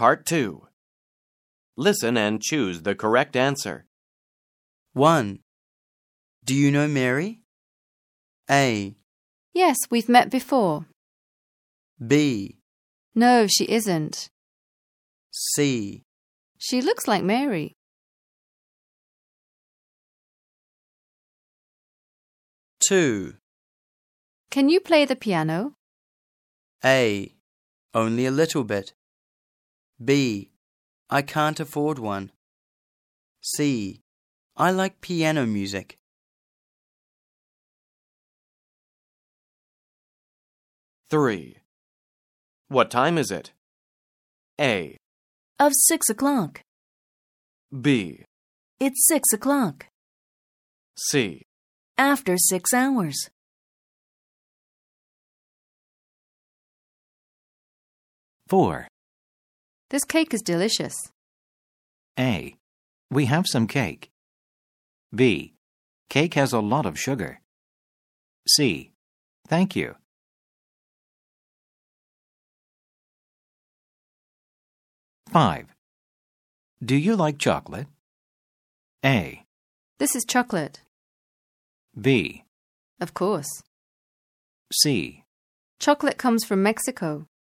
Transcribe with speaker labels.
Speaker 1: Part 2. Listen and choose the correct answer.
Speaker 2: 1. Do you know Mary? A.
Speaker 3: Yes, we've met before.
Speaker 2: B.
Speaker 3: No, she isn't.
Speaker 2: C.
Speaker 3: She looks like Mary.
Speaker 2: 2.
Speaker 3: Can you play the piano?
Speaker 2: A. Only a little bit. B. I can't afford one. C. I like piano music.
Speaker 1: 3. What time is it? A.
Speaker 4: Of 6 o'clock.
Speaker 1: B.
Speaker 4: It's 6 o'clock.
Speaker 1: C.
Speaker 4: After 6 hours.
Speaker 5: 4.
Speaker 3: This cake is delicious.
Speaker 5: A. We have some cake. B. Cake has a lot of sugar. C. Thank you. 5. Do you like chocolate? A.
Speaker 3: This is chocolate.
Speaker 5: B.
Speaker 3: Of course.
Speaker 5: C.
Speaker 3: Chocolate comes from Mexico.